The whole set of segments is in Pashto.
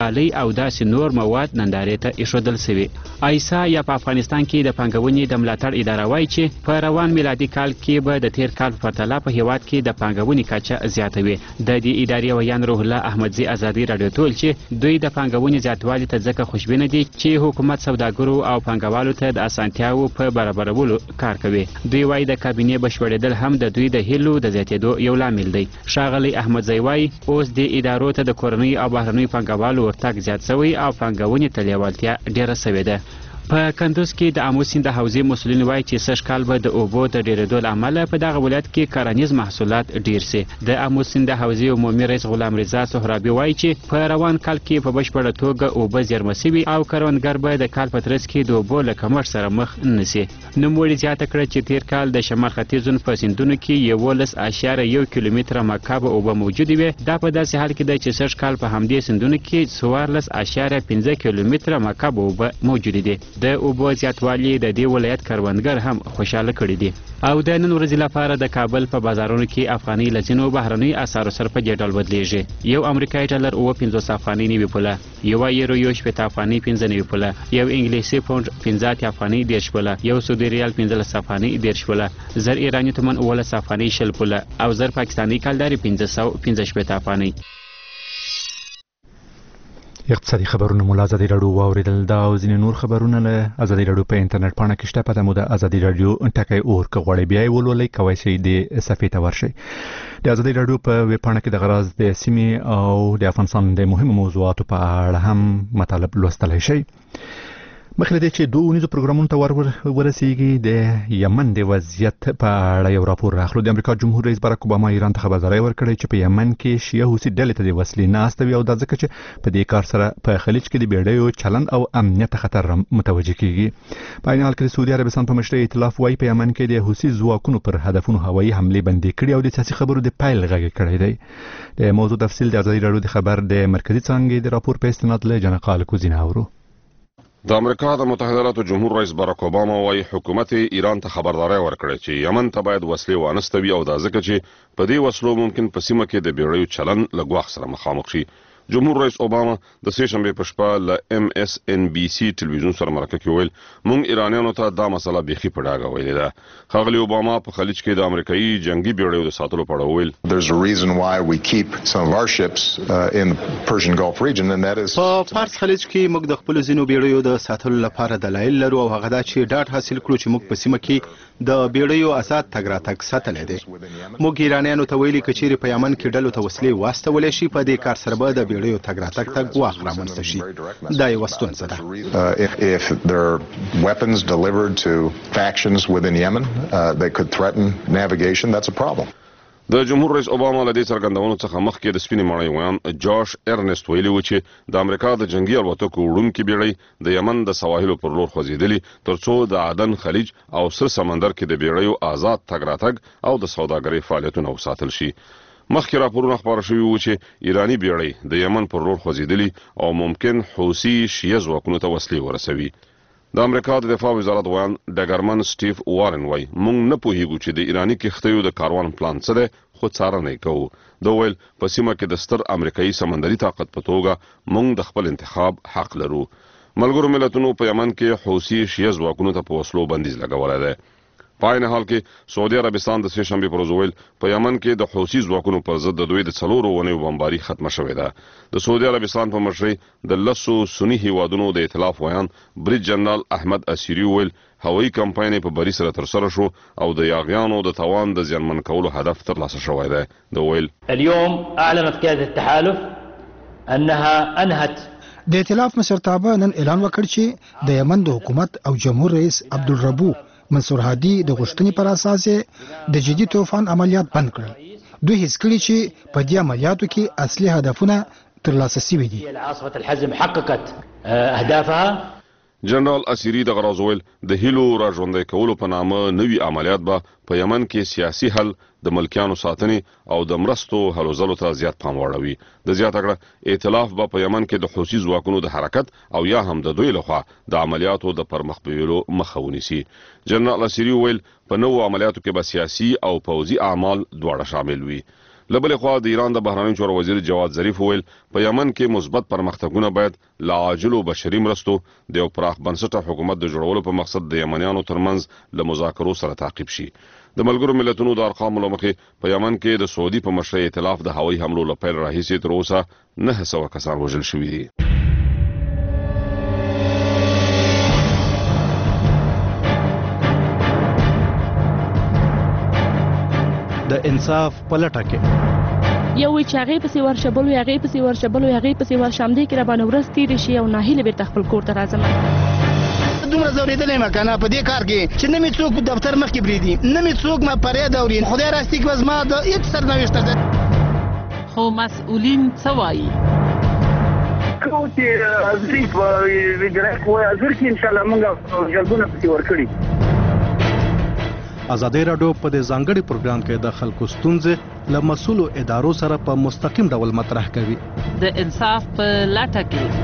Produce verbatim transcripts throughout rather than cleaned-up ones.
غالۍ او داسې نور مواد نندارې ته ایښودل سوي. ایسا یا په افغانستان کې د پانګونې د ملاتړ اداره وایي چې په روان میلادي کال کې به د تیر کال په پرتله په هیواد کې د پانګونې کچه زیاته وي. د دې ادارې ویان روح الله احمدزي ازادي راډیو ټول چې دوی د پانګونې زیاتوالي ته ځکه خوشبینه دي چې حکومت سوداګرو او پانګوالو ته د اسانتیاوو په برابرولو کار کوي. دوی وایي د کابینې بشپړېدل هم د دوی د هیلو د زیاتېدو یو لامل دی. ښاغلی احمدزي وایي اوس دې ادارو ته د کورنیو او بهرنیو پانګوالو ورتګ زیات سوی او پانګونې ته لیوالتیا ډېره سوې ده. په کندوز کې د آمو سیند د حوزې مسؤلین وایي چې سږ کال به د اوبو د ډېرېدو له امله په دغه ولایت کې کرنیز محصولات ډېر سي. د آمو سیند د حوزې عمومي رئیس غلام رضا سهرابي وایي چې په روان کال کې په بشپړه توګه اوبه زیرمه سوي او کروندګر به د کال په ترڅ کې د اوبو له کمښت سره مخ نه سي. نوموړي زیاته کړه چې تیر کال د شمال ختیځون په سیندونو کې یولس اعشاریه یو کیلومتره مکعب اوبه موجودې وې. دا په داسې حال کې ده چې سږ کال په همدې سیندونو کې څوارلس اعشاریه پنځه کیلومتره مکعب اوبه موجودې دي. د اوبو زیاتوالی د دې ولایت کروندګر هم خوشاله کړي دي. او د نن ورځې لپاره د کابل په بازارونو کې افغاني له ځینو بهرنیو اسعارو سره په دې ډول بدلیږي. یو امریکایي ډالر اوه پنځوس افغاني نوي پوله، یوه یورو یو شپېته افغاني پنځه نوي پوله، یو انګلیسي پونډ پنځه اتیا افغاني دېرش پوله، یو سعودي ریال پنځلس افغاني دېرش پوله، زر ایراني تومن اوولس افغاني شل پوله او زر پاکستاني کلداري پنځه سوه پنځه شپېته افغاني. اقتصادي خبرونه مو له ازادي راډیو واورېدل. دا او ځینې نور خبرونه له ازادي راډیو په انټرنیټ پاڼه کې شته. پته مو د ازادي راډیو ټکی اور که غواړئ بیا یې ولولئ کولی شئ د صفحې ته ورشئ. د ازادي راډیو په ویب پاڼه کې د غراز د سیمې او د افغانستان د مهمو موضوعاتو په اړه هم مطالب لوستلی شئ. مخکې له دې چې دوه اونیزو پروګرامونو ته ور ورسیږي د یمن د وضعیت په اړه یو راپور راخلو. د امریکا جمهور رئیس باراک اوباما ایران ته خبرداری ورکړی چې په یمن کې شیعه حوثي ډلې ته د وسلې نه استوي او دا ځکه چې په دې کار سره په خلیج کې د بیړیو چلند او امنیت خطر متوجه کیږي. په عین حال کې د سعودي عربستان په مشرۍ ائتلاف وايي په یمن کې د حوثي ځواکونو پر هدفونو هوایي حملې بندي کړي او د سیاسي خبرو د پیل غږ کړی دی. د موضوع تفصیل د ازادي راډیو د خبر د مرکزي څانګې د راپور په استناد له جنقال کوزینه اورو. د امریکا د متحده ایالاتو جمهور رئیس باراک اوباما وايي حکومت ایران ته خبرداری ورکړی چې یمن ته باید وسلې وانستوي او دا ځکه چې په دې وسلو ممکن په سیمه کې د بیړیو چلن له ګواښ سره مخامخ شي. جمهور رئیس اوباما د سې شنبې په شپه له ام اس ان بي سي ټلویزیون سره مرکه کې ویل موږ ایرانیانو ته دا مسله بیخي په ډاګه ویلې ده. ښاغلي اوباما په خلیج کې د امریکایي جنگي بیړیو د ساتلو په اړه ویل There's a reason why we keep some of our ships uh, in the Persian Gulf region and that is په فارس خلیج کې موږ د خپل ځینو بیړیو د ساتلو لپاره دلایل لرو او هغه دا چې ډاډ حاصل کړو چې موږ په سیمه کې د بیړیو آزاد تګ راتګ ساتلی دی. موږ ایرانیانو ته ویلي که چیرې په یمن کې ډلو ته وسلې واستولی شي په دې کار سره به د بیړیو تګ راتګ ته ګواښ رامنځته شي. دا یوه ستونزه ده. if if there are weapons delivered to factions within Yemen uh, that could threaten navigation, that's a problem. د جمهور رئیس اوباما له دې څرګندونو څخه مخکې د سپینې ماڼۍ ویان جاش ارنست ویلي و چې د امریکا د جنگي الوتکو وړونکي بیړۍ د یمن د سواحلو پر لور خوځېدلي ترڅو د عدن خلیج او سر سمندر کې د بیړیو آزاد تګ راتګ او د سوداګرۍ فعالیتونه وساتل شي. مخکې راپورونه خپاره شوي وو چې ایراني بیړۍ د یمن پر لور خوځېدلي او ممکن حوثي شیعه ځواکونو ته وسلې ورسوي. د امریکا د دفاع وزارت ویان ډګرمن سټیف وارن وایي موږ نه پوهیږو چې د ایراني کښتیو د کاروان پلان څه دی خو څارنه یې کوو. ده ویل په سیمه کې د ستر امریکایي سمندري طاقت په توګه موږ د خپل انتخاب حق لرو. ملګرو ملتونو په یمن کې حوثي شیعه ځواکونو ته په وسلو بندیز لګولی دی. په عین حال کې سعودي عربستان د سې شنبې پر ورځ ویل په یمن کې د حوثي ځواکونو پر ضد د دوی د څلورو اونیو بمباري ختمه شوې ده. د سعودي عربستان په مشرۍ د لسو سني هیوادونو د ائتلاف ویان بریج جنرال احمد اسیري ویل هوایي کمپاین په بری سره ترسره شو او د یاغیانو د توان د زیانمن کولو هدف ترلاسه شوی دی. د ویل اليوم اعلنت قياده التحالف انها انهت د ائتلاف مشرتابه نن اعلان وکړ چې د یمن د حکومت او جمهور رئیس عبدالربو منصور هادي د غوښتنې پر اساس د جدي طوفان عملیات بند کړل. دوی هیڅ کړي چې په دې عملیاتو کې اصلي هدفونه ترلاسه شوي دي. عاصفه الحزم حققت اهدافها. جنرال اسیری د غرازویل د هیلو را ژوندۍ کولو په نامه نوي عملیات به په یمن کې سیاسي حل د ملکیانو ساتنې او د مرستو هلو ځلو ته زیات پام واړوي. د زیاته کړه ائتلاف به په یمن کې د حوثي ځواکونو د حرکت او یا هم د دوی لخوا د عملیاتو د پرمخ بیولو مخه ونیسي. جنرال اسیری ویل په نوو عملیاتو کې به سیاسي او پوځي اعمال دواړه شامل وي. لبل خوا د ایران د بهرنیو چارو وزیر جواد ظریف ویل په یمن کې مثبت پرمختګونه باید لا عاجل او بشري مرستو د یو پراخ بنسټه حکومت د جوړولو په مقصد د یمنیانو ترمنځ له مذاکرو سره تعقیب شي. د ملګرو ملتونو د ارقامو لمخې په یمن کې د سعودي په مشرۍ ائتلاف د هوایي حملو له پیل راهیسې تر اوسه نه سوه کسان وژل شوي دي. د انصاف پلټه کې یو وی چې هغې پسې ورشه بل وی هغې پسې ورشه بل وی هغې پسې ورشه همدې کې راباندې ورځ تېرې شي او ناهیلې بېرته خپل کور ته راځم. دومره ځورېدلی یم که نه په دې کار کې چې نه مې څوک دفتر مخکې پرېږدي نه مې څوک ما فریاد اوري. خدای راستي که زما د هېڅ سرنوشت ته خو مسؤلین څه وایي؟ کوم چې حاضري په وجرایت وایي حاضر کې انشاءالله موږ جلبونه پسې ورکړي. ازادي راډیو په دې ځانګړي پروګرام کې د خلکو ستونزې له مسؤلو ادارو سره په مستقیم ډول مطرح کوي. د انصاف په لټه کې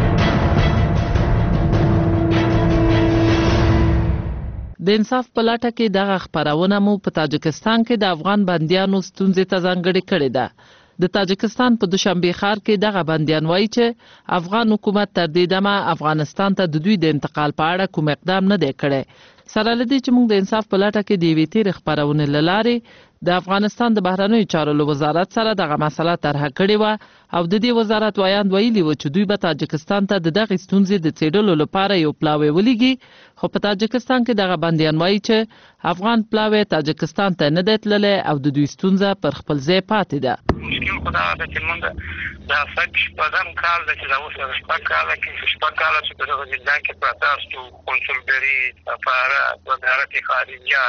د انصاف په لټه کې دغه خبرونه مو په تاجکستان کې د افغان بندیانو ستونزې ته ځانګړې کړې ده. د تاجکستان په دوشنبه ښار کې دغه بندیان وایي چې افغان حکومت تر دې دمه افغانستان ته د دوی د انتقال په اړه کوم اقدام نه دی کړی. سره لدی چې موږ د انصاف په لټه کې د یوې تېرې خپرونې له لارې د افغانستان د بهرنیو چارو له وزارت سره دغه مسله طرحه کړې وه او د دې وزارت وایاند ویلي وو چې دوی به تاجکستان ته د دغې ستونزې د څېړلو لپاره یو پلاوی ولیږي. خو په تاجکستان کې دغه بندیان وایي چې افغان پلاوی تاجکستان ته نه دی تللی او د دوی ستونزه پر خپل ځای پاتې ده. مشکل خو دا ده چې موږ دا شپږ شپږم کال ده چې دا اوس شپږ کاله کې شپږ کاله چې په دغه زندان کې پراته یاستو کنسولګري سفارت وزارت خارجه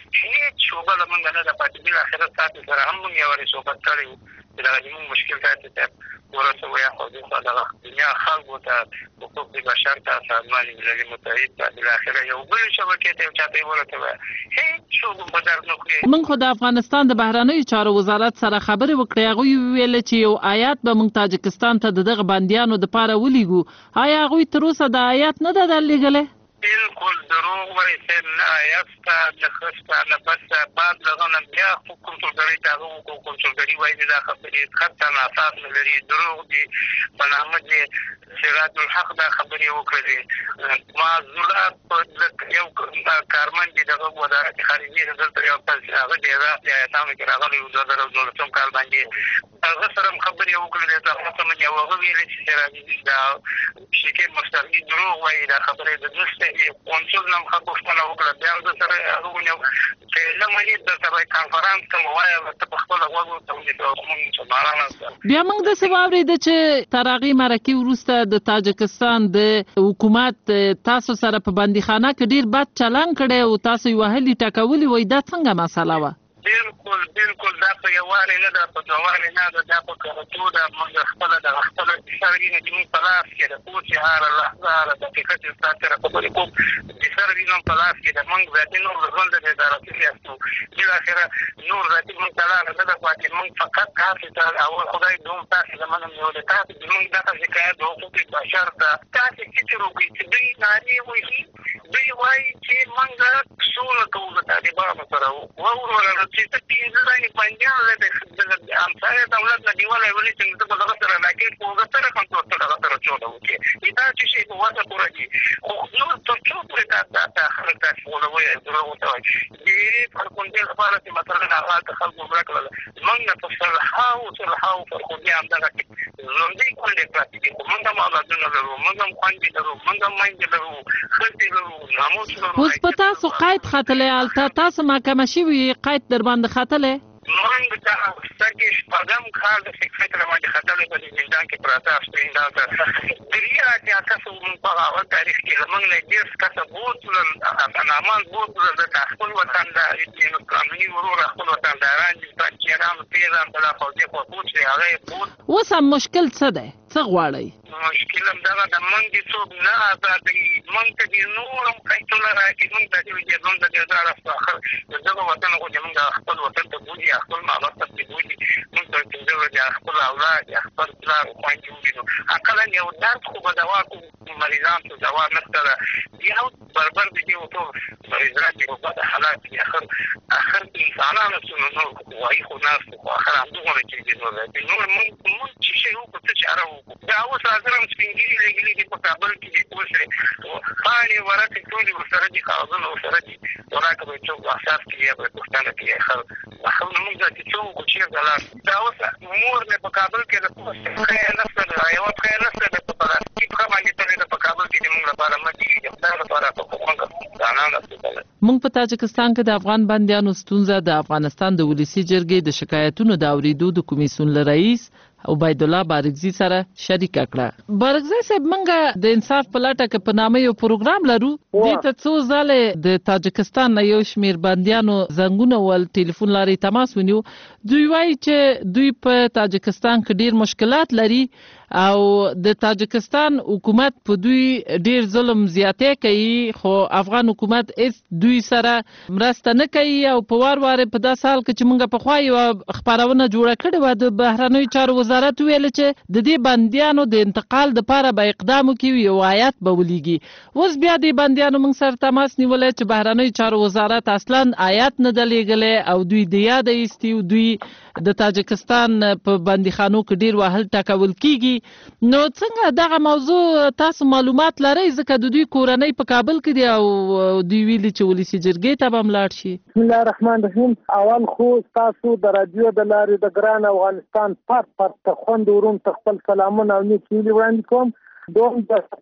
هېڅ شعبه له موږ نه ده پاتې. بالاخره ستاسو سره هم موږ یوارې صحبت کړی وو چې دغه زموږ مشکل ته ته ورسوو یا خو دې دغه دنیا خلکو ته حقوق د بشر ته سازمان ملل متحد ته بالاخره یو بلې شبکې ته یو چا ته یې ورسوه هېڅ شعبه په درد نه کړي. موږ خو د افغانستان د بهرنیو چارو وزارت سره خبرې وکړې. هغوی وویل چې یو آیات به موږ تاجکستان ته د دغه بندیانو دپاره ولیږو. آیا هغوی تر اوسه د آیات نه ده درلېږلی؟ بالکل دروغ وایي صاحب، نه آیات شته نه ښه شته نه بد شته. بعد له هغه نه بیا خو کنسولګرۍ ته هغه وکړو. کنسولګري وایي چې دا خبرې خطا اساس نه لري، دروغ دي. په نامه د سراج الحق دا خبرې وکړلې. معذورات په یو کارمند دي دغه وزارت خارجي دلته یو هغه د عراق د ایتامو کې راغلی و دوه زره دولسم کال باندې هغه سره هم خبرې وکړلې. د هغه سمه یو هغه ویلې چې سراج دا شیکې مسترګي دروغ وایي، دا خبرې د نشته. کونسل نم خبرونه وکړه بیا د سره هغه ونیو چې نه مې د سره کانفرنس کوم وایي ته په خپل غوږ ته ونیو. بیا موږ داسې واورېده چې تر هغې مرکې وروسته د تاجکستان د حکومت تاسو سره په بندیخانه کې ډېر بد چلند کړی او تاسو یې وهلي ټکولي وایي. دا څنګه مسله وه؟ بالکل بالکل دا په یووالي نه ده، په دووالي نه ده، دا په کارتو ده. موږ خپله دغه خپله سر وینه چې موږ په لاس کې ده، پوسې هره لحظه هره دقیقه چې ستا سره خبرې کوم د سر وینه په لاس کې ده. موږ ذاتي نور د ژوند د ادارتي یاستو بالاخره نور ذاتي موږ ته لاره نه ده پاتې. موږ فقط تاسې ته اول خدای دوم تاسې له منم نیولې تاسې زموږ دغه شکایت د حقوق بشر ته تاسې فکر وکړئ چې دوی نارې وهي، دوی وایي چې موږ سوله کوو د طالبانو سره. واوروله چې ته پنځه ځانې بندیان له همسایه دولت نه نیولی ولې چې ته به دغه سره راکېټ په اوږه سره کنټرول ته دغه سره چوله وکړې. دا چې شی په وسه پوره دي. خو نور تر څو پورې دا خلک داسې غولوي دروغ ورته وایي. ډېرې فرخوندې لپاره چې مثلا هغه هلته خلکو مړه کړله. موږ نه په سلهاو سلهاو فرخوندې همدغسې ژوندۍ کونډې پراتې دي. خو موږ هم اولادونه لرو، موږ هم خویندې لرو، موږ هم میندې لرو، ښځې لرو، ناموس لرو. اوس په تاسو قید ختلی هلته تاسو محکمه شوي قید در باندې ختلی؟ موږ دا سترګې شپږم کال د فکرت را باندې ختلی په دې زندان کې پراته اسپرین دا درې اتیا کسه موږ په هغه تاریخ کې له موږ نه ډېر کسه بوتلل افغانان بوتلل د خپل وطن د قانوني ورور خپل وطنداران دي پنجیران پیران بلا فوجي خو بوت هغه بوت. اوس هم مشکل څه دی؟ څه غواړئ؟ مشکل هم دغه د منځ څوک نه آزادوي موږ ته دې نور هم قیدونه راکړي موږ ته دې وایي موږ ته دې دا راڅخه د دغه وطن خو زموږ خپل وطن ته بوځي خپل مالات ته بوځي موږ ته چې زه د خپل اولاد یا خپل پلار خویندې ووینو اقلا یو درد خو به دوا کوو مریضان ته دوا نشته ده بیا بربر دي دې ورته مریضان چې په بده حالات کې اخر اخر انسانانو څه نو وایي خو ناست خو اخر همدغونه کېږي نو دی نور موږ موږ چې شی وکړو څه چاره وکړو دا اوس حاضر هم سپین ږیري لګلي دي په کابل کې دي اوس پاڼې ورقې ټولې ورسره دي کاغذونه ورسره دي وراکه به څوک احساس کوي یا به پوښتنه کوي خو موږ دا چې څه وکړو چېرته لاړ دا اوس مور مې په کابل کې د پښې نشته ده یوه پښې نشته ده په پلاستیک پښه باندې تللې ده په کابل کې د موږ لپاره مه کېږي د خدای لپاره په کومه دانه نشته. موږ په تاجکستان کې د افغان بندیانو ستونزه د افغانستان د ولسی جرګې د شکایتونو د اوریدو د کمیسیون له رئیس عبید الله بارګزي سره شریک کړه. بارګزي صاحب موږ د انصاف په لټه کې په نامه یو پروګرام لرو د ته څو ځله د تاجکستان نه یو شمیر بندیانو زنګونه ول ټلیفون لاري تماس ونیو دوی وایي چې دوی په تاجکستان کې ډیر مشکلات لري او د تاجکستان حکومت په دوی ډیر ظلم زیاتې کوي خو افغان حکومت هیڅ دوی سره مرسته نه کوي او په وار وار په دا سال کې چې موږ په خوا یو خبرونه جوړه کړې و د بهرنیو چارو وزارت ویل چې د دې بندیانو د انتقال لپاره به اقدام وکړي یو آیات به ولېږي اوس بیا د بندیانو موږ سره تماس نیولې چې بهرنیو چارو وزارت اصلا آیات نه دی لېږلی او دوی د یاده ایستي دوی د تاجکستان په بندیخانو کې ډیر وهل ټکول کیږي نو څنګه دغه موضوع تاسو معلومات لرئ ځکه د دوی کورنۍ په کابل کې دي او دوی ویلي چې ولسی جرګې ته به هم لاړ شي. بسم الله الرحمن الرحیم. اول خو تاسو د رادیو د لارې د ګران افغانستان پات پات ته خوند ورون ته خپل سلامونه او نیک هیلې وړاندې کوم. دوم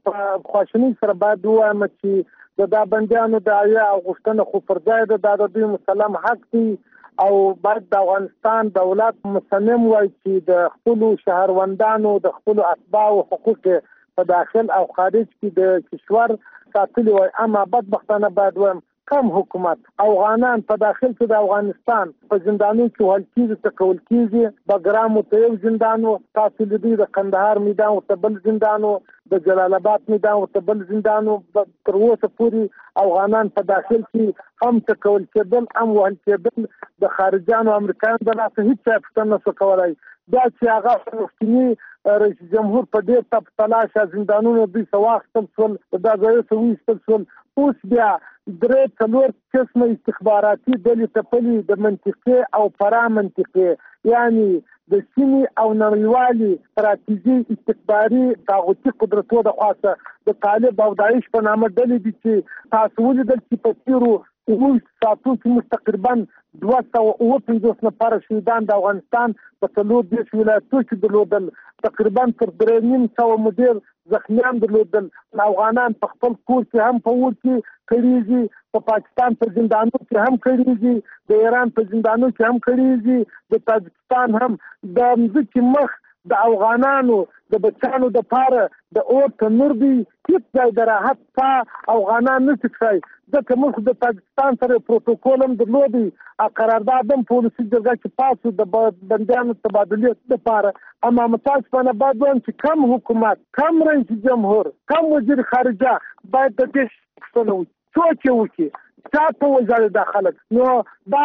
د خواشینۍ سره باید ووایم چې د دا بندیانو د اویا او غوښتنه خو پر ځای ده دا د دوی مسلم حق دی او باید د افغانستان دولت مصمم وای چې د خپلو شهروندانو د خپلو اتباعو حقوق په داخل او خارج کې د کشور ساتلي وای اما بدبختانه باید وایم کم حکومت افغانان په داخل کې د افغانستان په زندانونو کې وهل کېږي تکول کېږي بګرام ته یو زندانو تاسو لیدئ د کندهار میدان ورته بل زندانو د جلال آباد میدان ورته بل زندانو تر اوسه پورې افغانان په داخل کې هم تکول کېدل هم وهل کېدل د خارجانو امریکایانو د لاسه هېڅ چا پوښتنه نشو کولی دا چې هغه مخکیني رئیس جمهور په ډېر تپ تلاشه زندانونو دوی څه واخیستل شول دا ځایو څه وایستل شول اوس بیا درې څلور قسمه استخباراتي ډلې تپلي د منطقې او فرا منطقې یعنی د سیمې او نړیوالي ستراتیژي استخباري طاغوتي قدرتونو د خاصه د طالب او داعش په نامه ډلې دي چې تاسو ولیدل چې په تیرو اووه ساعتونو کې موږ تقریبا دوه سوه اووه پنځوس نفره شهیدان د افغانستان په څلور دېرش ولایتونو کې درلودل تقریبا تر درې نیم سوه مدیر زخمیان درلودل افغانان په خپل کور کې هم په اور کې کړیږي په پاکستان په زندانونو کې هم کړیږي د ایران په زندانونو کې هم کړیږي د تاجکستان هم د مځکې مخ د افغانانو د بچانو د پاره د اور تنور دی هیڅ ځای د راحت څخه افغانان نه څښي ځکه موږ د پاکستان سره پروتوکول هم درلودی قرارداد هم په ولسي جرګه کې پاسو د بندیانو تبادلې لپاره اما متاسفانه باید وایم چې کم حکومت کم رئیس جمهور کم وزیر خارجه باید د دې پوښتنه وکړي څوک یې وکړي چا ته وژاړي دا خلک نو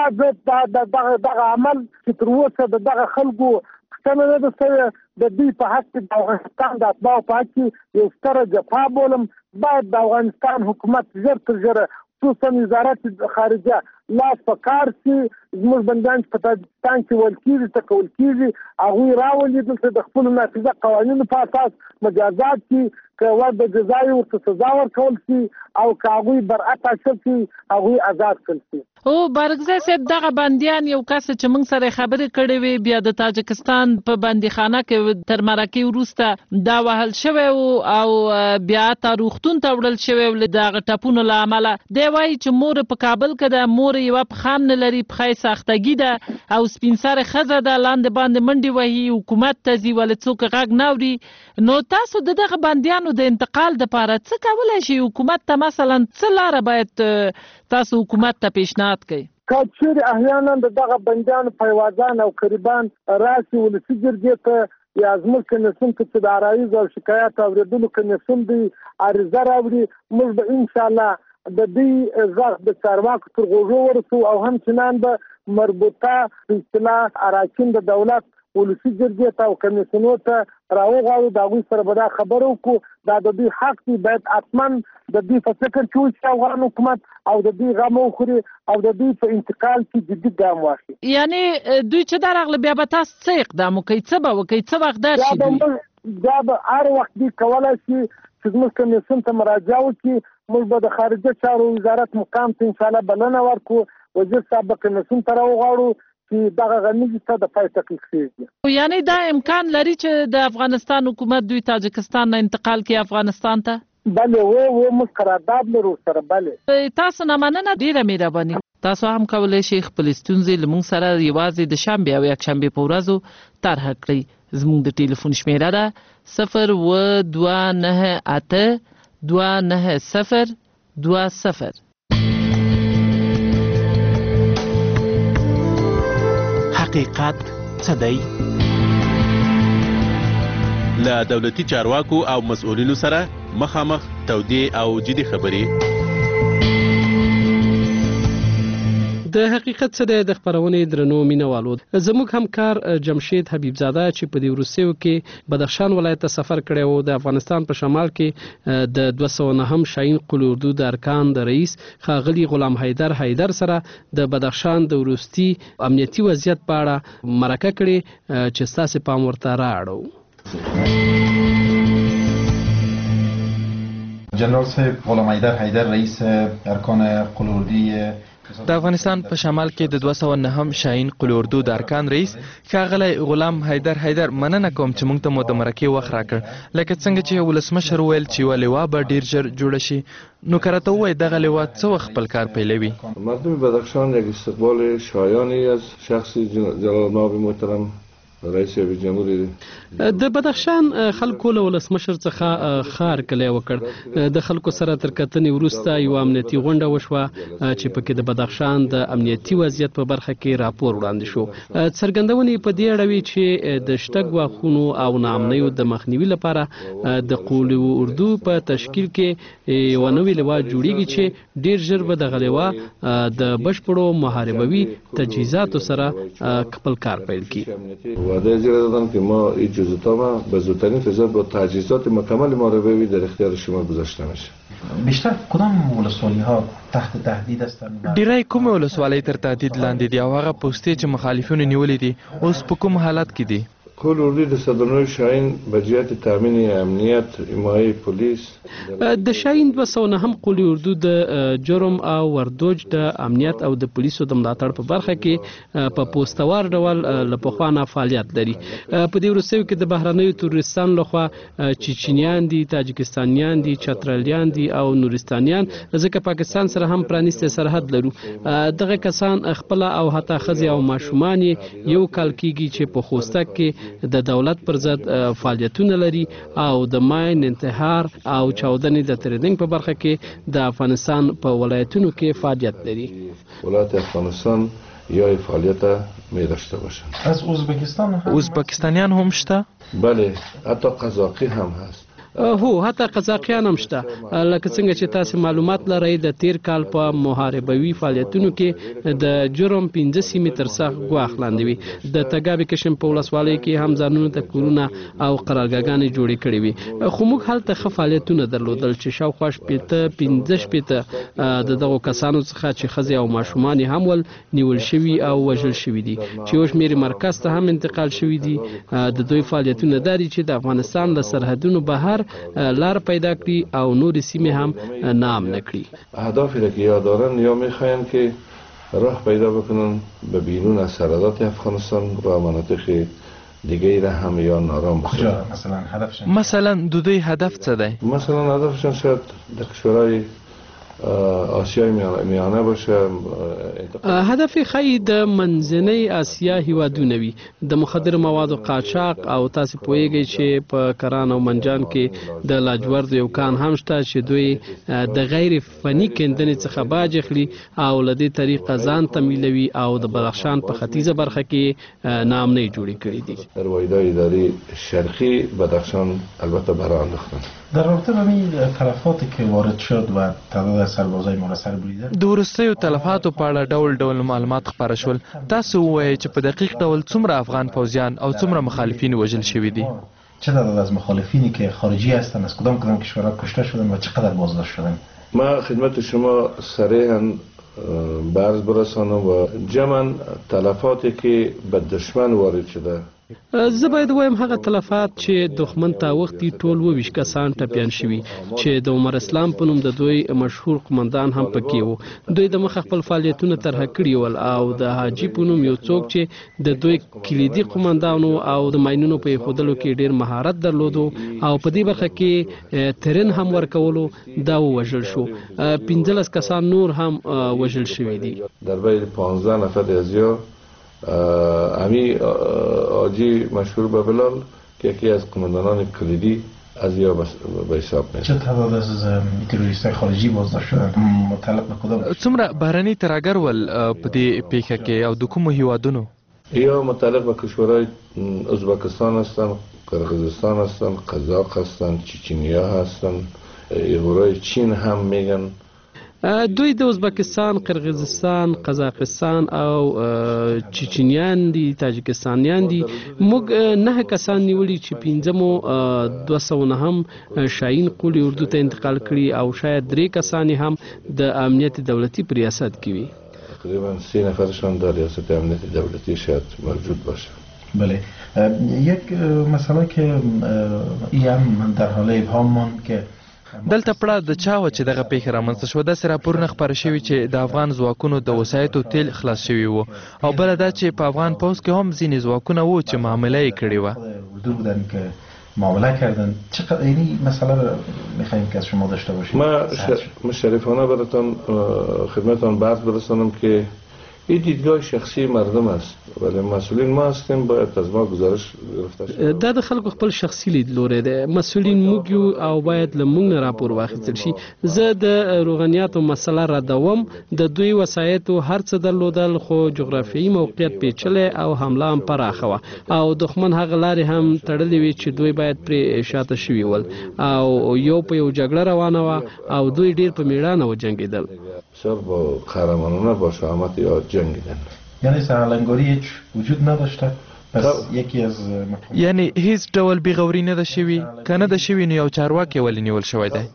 دا دغه عمل چې تر اوسه د دغه خلکو پوښتنه نه ده شوې د دوی په حق کې د افغانستان د اتباعو په حق کې یو ستره جفا بولم باید د افغانستان حکومت ژر تر ژره خصوصا وزارت خارجه لاس په کار شي زموږ بندیان چې په تاجکستان کې ویل کېږي تکول کېږي هغوی راولي دلته د خپلو نافذه قوانینو په اساس مجازات کړي که ور د جزایي ورته سزا ورکول شي او که هغوی برأت اخیستل شي هغوی آزاد کړل شي. او بارګزی صاحب دغه بندیان یو کس چې موږ سره خبرې کړې وې بیا د تاجکستان په بندیخانه کې تر مرکې وروسته دا وهل شوی او بیا ته روغتون ته وړل شوی و دغه ټپونو له امله دی وایي چې مور په کابل کې ده مور یوه پښه هم نه لري پښه یې ساختګي ده او سپین سرې ښځه ده لاندې باندې منډې وهي حکومت ته ځي ولې څوک غږ نه اوري نو تاسو د دغه بندیانو د انتقال دپاره څه کولی شي حکومت ته مثلا څه لاره باید تاسو حکومت ته پیشنهاد کوي که چیرې احیانا د دغه بندیانو پیوازان او قریبان راشي ولسي جرګې ته یا زموږ کمیسیون کې چې د عرایض او شکایات اوریدلو کمیسیون دی عریضه راوړي، موږ به انشاءالله د دې غږ د چارواکو تر غوږو ورسو او همچنان به مربوطه په اصطلاح اراکین د دولت ولسي جرګې ته او کمیسیونو ته راوغواړو، د هغوی سره به دا خبره وکړو دا د دوی حق دی، باید حتما د دوی په فکر کې وشي افغان حکومت او د دوی غم وخوري او د دوی په انتقال کې جدي ګام واخلي. یعنې دوی چې دا راغله بیا به تاسو څه اقدام وکړئ، څه به وکړئ، څه وخت شي دوی؟ دا به هر وخت دوی کولی شي چې زموږ کمیسیون ته مراجعه وکړي، موږ به د خارجه چارو وزارت مقام ته انشاءالله بلنه ورکړو، وزیر صاحب به کمیسیون ته راوغواړو چې دغه غمیزې ته د پای تحقیق کېږي. یعنې دا امکان لري چې د افغانستان حکومت دوی تاجکستان نه انتقال کړي افغانستان ته؟ بله و و موږ قرارداد لرو سره. بله تاسو نه مننه، ډېره مهرباني. تاسو هم کولی شئ خپلې ستونزې له موږ سره یوازې د شنبې او یکشنبې په ورځو طرحه کړئ. زموږ د ټلیفون شمیره ده صفر اووه دوه نهه اته دوه نهه صفر دوه صفر. حقیقت څه دی؟ له دولتي چارواکو او مسؤلینو سره مخامخ تودې او جدي خبرې. د حقیقت څه دی د خپرونې درنو مینوالو، زموږ همکار جمشید حبیبزاده چې په دې وروستیو کې بدخشان ولایت ته سفر کړی و، د افغانستان په شمال کې د دوه سوه نهم شاهین قل اردو د ارکان د رئیس ښاغلي غلام حیدر حیدر سره د بدخشان د وروستي امنیتي وضعیت په اړه مرکه کړې چې ستاسې پام ورته رااړو. جنرال صاحب غلام حیدر حیدر رئیس ارکان قل اردو د افغانستان په شمال کې د دوه سوه نهم شاهین قل اردو د ارکان رئیس ښاغلی غلام حیدر حیدر مننه کوم چې موږ ته مو د مرکې وخت راکړ. لکه څنګه چې ولسمشر وویل چې یوه لوا به ډېر ژر جوړه شي، نو که راته ووایي دغه لوا څه وخت خپل کار پیلوي؟ مردم بدخشان یک استقبال شایانی از شخص جلال النائب محترم رئیس جمهوری د بدخشان خلکو له ولسمشر څخه خار کلی وکړ. د خلکو سره تر کتنې وروسته یوه امنیتي غونډه وشوه چې پکې د بدخشان د امنیتي وضعیت په برخه کې راپور وړاندې شو. څرګندونې په دې اړه وي چې د شته ګواښونو او ناامنیو د مخنیوي لپاره د قول اردو په تشکیل کې یوه نوې لوا جوړیږي چې ډېر ژر به دغه لوا د بشپړو محاربوي تجهیزاتو سره خپل کار پیل کړي. وعده زیرا دادم که ما این جزئیات ما به زودترین فرصت با تجهیزات مکمل محاربوی در اختیار شما گذاشته میشه. بیشتر کدام ولسوالی ها تحت تهدید هستند؟ ډیری کومه ولسوالۍ تر تهدید لاندې دي او هغه پوستې چې مخالفینو نیولې دي اوس په کوم حالت کې دي؟ قل اردو د صد و نه شاهین به جهت تامین امنیت حمایه پولیس د شاهین دوه سوه نهم قل اردو د جرم او وردوج د امنیت او د پولیسو د ملاتړ په برخه کې په پوستوار ډول له پخوا نه فعالیت لري. په دې وروستیو کې د بهرنیو تروریستانو لخوا چیچنیان دي، تاجکستانیان دي، چترلیان دي او نورستانیان، ځکه پاکستان سره هم پرانیستی سرحد لرو. دغه کسان خپل او حتی ښځې او ماشومان یو کال کېږي چې په خوسته کې د دولت پر ضد فعالیتونه لري او د ماین انتحار او چاودنې د تریدنګ په برخه کې د افغانستان په ولایتونو کې فعالیت لري. ولایت افغانستان یا فعالیت می داشته باشند. از ازبکستان هم ازبکستانیان هم شته؟ بله، حتی قزاقی هم هست. هو حتی قزاقیان هم شته. لکه څنګه چې تاسو معلومات لرئ د تیر کال په محاربوي فعالیتونو کې د جرم پنځه سیمې تر سخت ګواښ لاندې وي. د تګابي کشم په ولسوالۍ کې هم ځانونو ته کورونه او قرارګاهګانې جوړې کړې وي، خو موږ هلته ښه فعالیتونه درلودل چې شاوخوا شپېته پنځه شپېته د دغو کسانو څخه چې ښځې او ماشومان هم ول نیول شوي او وژل شوي دي، چې یو شمېر مرکز ته هم انتقال شوي دي. د دوی فعالیتونه دا دي چې د افغانستان له سرحدونو بهر لار پیدا کړي او نور سیمې هم نامنه کړي. اهدافی را که یا دارن یا میخواین که راه پیدا بکنن به بیرون از سرحدات افغانستان و مناطق دیگه را هم یا نارام بکنن. مثلا د دوی هدف څه دی؟ مثلا هدفشان شاید در کشورهای آسیای میانه باشه. هدف خی د منځنۍ آسیا هیوادونه وي د مخدر موادو قاچاق او تاسو پوهیږئ چې په کران او منجان کې د لاجورد یو کان هم شته چې دوی د غیر فني کندنې څخه باج اخلي او له دې طریقه ځان تمویلوي او د بدخشان په ختیځه برخه کې نامنۍ جوړې کړې دي. در واحدهای اداری شرقی بدخشان البته برای انداختن. در رابطه با این تلفاتی که وارد شد و تعداد سربازای ما را سر بریده د وروستیو تلفاتو په اړه ډول ډول معلومات خپاره شول. تاسو ووایئ چې په دقیق ډول څومره افغان پوځیان او څومره مخالفین وژل شوي دي؟ چه تعداد از مخالفینی که خارجی هستند از کدام کدام کشورها کشته شدن و چقدر بازداشت شدن؟ ما خدمت شما صریحا برز برسانم و جمعا تلفاتی که به دشمن وارد شده. زه باید وایم هغه تلفات چې دښمن ته وختي ټول وویشت کسان ټپیان شوي چې د عمر اسلام په نوم د دوی مشهور قمندان هم پکې وو. دوی د مخه خپل فعالیتونه طرح کړي ول او د حاجي په نوم یو څوک چې د دوی کلیدي قمندانو او د ماینونو په ایښودلو کې ډیر مهارت درلودو او په دې برخه کې ترن هم ورکولو دا ووژل شو. پنځلس کسان نور هم وژل شوي دي. در بین پانزده نفر از یا امی آجی مشهور به بلال که یکی از قماندانان کلیدی از یا به حساب میاد. چه تعداد از تروریستای خارجی بازداشت شدن؟ متعلق به کدام؟ څومره بهرني ترهګر ول په دې پیښه کې او د کومو هیوادونو؟ یا متعلق به کشورهای ازبکستان هستن، قرقیزستان هستن، قزاق هستن، چچنیا هستن، ایغورای چین هم میگن. دوی د ازبکستان، قرغیزستان، قزاقستان او چچنیان دي، تاجکستانیان دي. موږ نه کسان نیولي چې پنځمو دوه سوه نهم شاهین قولي اردو ته انتقال کړي او شاید درې کسان هم د امنیت دولتي په ریاست کې وي. تقریبا سی نفرشان در ریاست امنیت دولتی شاید موجود باشه. بله. یک مسئله که این در حال ابهام ماند که دلته پړه د چا و چې دغه پیښه رامنځته شوه. داسې راپورونه خپاره شوي چې د افغان ځواکونو د وسایطو تیل خلاص شوي وو او بله دا چې په افغان پوځ کې هم ځینې ځواکونه وو چې معامله یې کړې وه. اردو بودن که معامله کردن. چقدر یعنی مسئله رو میخوایم که از شما داشته باشید؟ ما شریفانه براتون خدمتان برد برسانم که این دیدگاه شخصی مردم است ولی مسئولین ما هستیم باید از ما گزارش گرفته شد. دا د خلکو خپل شخصي لیدلوری دی. مسئولین موږ یو او باید له موږ نه راپور واخیستل شي. زه د روغنیاتو مسله ردوم. د دوی وسایطو هر څه درلودل خو جغرافیایي موقعیت پیچلی او حمله هم پراخه وه او دښمن هغه لارې هم تړلې وې چې دوی باید پرې شاته شوي ول او یو په یو جګړه روانه وه او دوی ډیر په میړانه وجنګېدل. بسیار با قهرمانانه با شهامت یا جنگیدن. یعنی سرهلنگاری هیچ وجود نداشته؟ پس یکی از یعنی هیڅ ډول بیغوري نه ده شوي؟ که نه ده شوي نو یو چارواکی ولې نیول شوی دی؟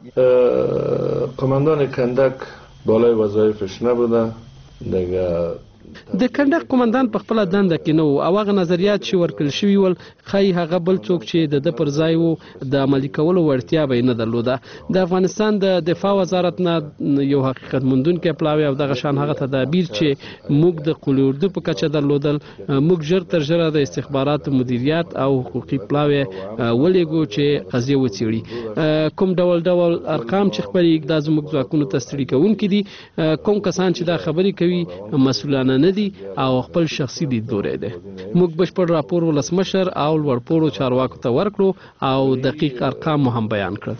قماندان کندک بالای وظایفش نبوده. دیگه د کندک قومندان په خپل دنده کې نه وو او هغه نظریات چې ورکړل شوي ول خی هغه بل څوک چې د د پر ځای وو د عملي کولو وړتیا به نه درلوده. د افغانستان د دفاع وزارت نه یو حقیقت موندونکی پلاوی او دغه شان هغه تدابیر چې موږ د قول اردو په کچه درلودل موږ ژر تر ژره د استخباراتو مدیریت او حقوقي پلاوی ولېږو چې قضیه وڅېړي. کوم ډول ډول ارقام چې خپرېږي دا زموږ ځواکونو ته ستړي کوونکي دي. کوم کسان چې دا خبرې کوي مسؤلانه نه دي او خپل شخصي لیدلوری دی. موږ بشپړ راپور ولسمشر او لوړپوړو چارواکو ته ورکړو او دقیق ارقام هم بیان کړل.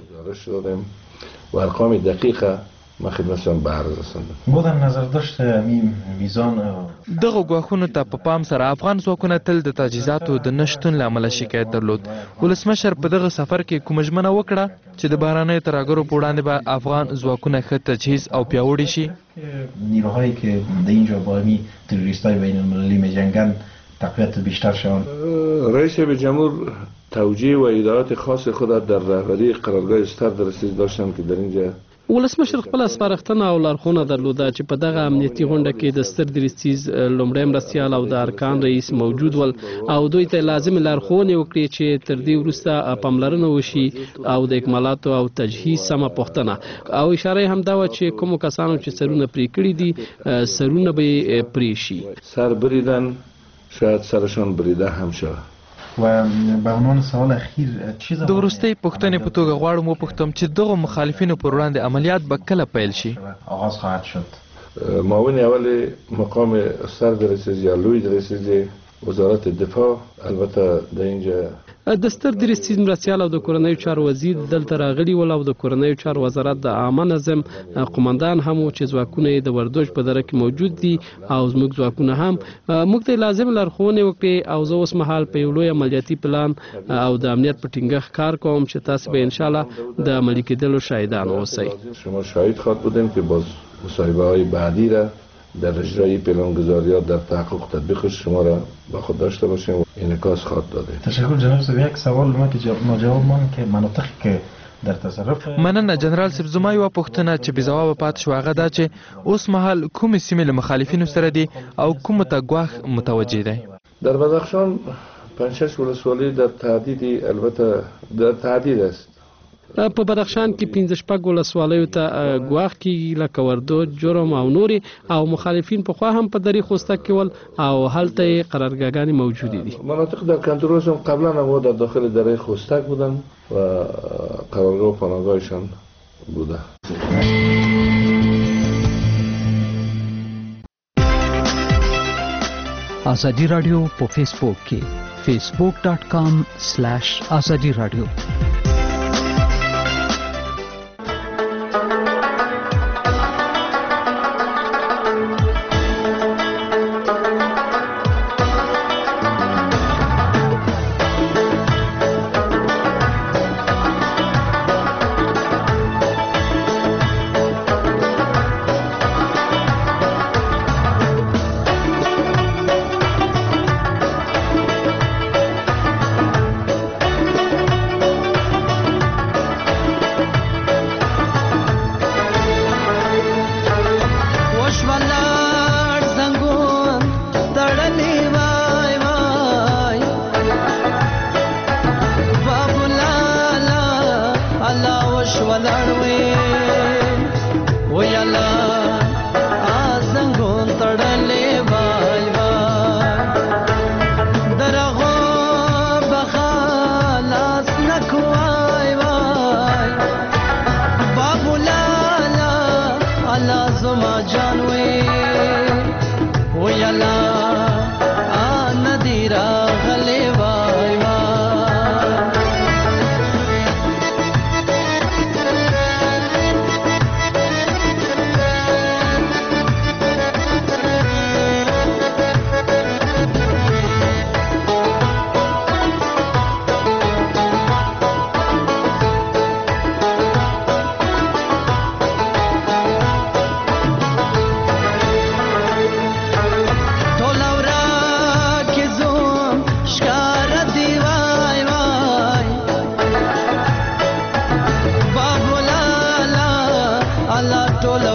و ارقام دقیقه ما خدمتشان برز رسوندم. بودن نظر داشت همین میزان دغه غواخونو ته په پام سره افغان ځواکونه تل د تجهیزاتو د نشټون لامل شکایت درلود. ولسمشر په دغه سفر کې کوم ژمنه وکړه چې د بهرنیو ترهګرو په وړاندې به افغان ځواکونه ښه تجهیز او پیاوړي شي. نیروهایی که در اینجا با همین تروریستای بین المللی میجنگن تقویت بیشتر شوند. رئیس جمهور توجیه و ایدئات خاص خود در رهبری قرارگاه استر رسید داشتن که در اینجا ولسمشر خپل سپارښتنه او لارښوونه درلوده چې په دغه امنیتي غونډه کې د ستر درستیز لومړی مرستیال او د ارکان رئیس موجود ول او دوی ته لازم لارښوونې وکړي چې تر دې وروسته پاملرنه وشي او د اکمالاتو او تجهیز سمه پوښتنه او اشاره هم دا و چې کومو کسانو چې سرونه پرې کړي دي سرونه به پرې شي. سر بریدن شاید سرشان بریده هم شود. و به عنوان سوال اخیر چیز د وروستۍ پوښتنې په توګه غواړم وپوښتم چې دغه مخالفینو پر وړاندې عملیات به کله پیل شي؟ آغاز خواهد شد. معاون اول مقام صدر رسیدی یا لوی رسیدی وزارت دفاع البته د اینجا د ستر درستیز مرستیال او د کورنیو چارو وزیر دلته راغلي ول او د کورنیو چارو وزارت د عامه نظم قومندان هم چې ځواکونه د وردوج په دره کې موجود دي او زموږ ځواکونه هم موږ ته لازم لارښوونې وکړي او زه اوس مهال په یو لوی عملیاتي پلان او د امنیت په ټینګښت کار کوم چې تاسو به ان شاء الله د عملي کېدلو شاهدان اوسئ. شما شاهد خواهد بودیم که باز مصاحبه های بعدی را در اجرای پلانگذاریات در تحقق تطبیقش شما را با خود داشته باشیم و انعکاس خواهد داده. تشکر جناب صاحب. یک سوال ما که ناجواب مان که مناطقی که در تصرف مننه جنرال صاحب. زما یو پوښتنه چې بې ځوابه پاتې شو هغه دا چې اوس مهال کومې سیمې له مخالفینو سره دي او کومو ته ګواښ متوجه دی؟ در بدخشان پنج شش ولسوالۍ در تهدید البته در تهدید است. په بدخشان کې پنځه شپږ ولسوالیو ته ګواښ کېږي لکه وردوج، جرم او نورې، او مخالفین پخوا هم په درې خوسته کې ول او هلته یې قرارګاهګانې موجودې دي. مناطق در کنترلشون قبلا هم در داخل دره خوستک بودن و قرارگاه و پناهگاهشان بوده. آزادی رادیو په فیسبوک کې facebook dot com slash azadi radio. Tola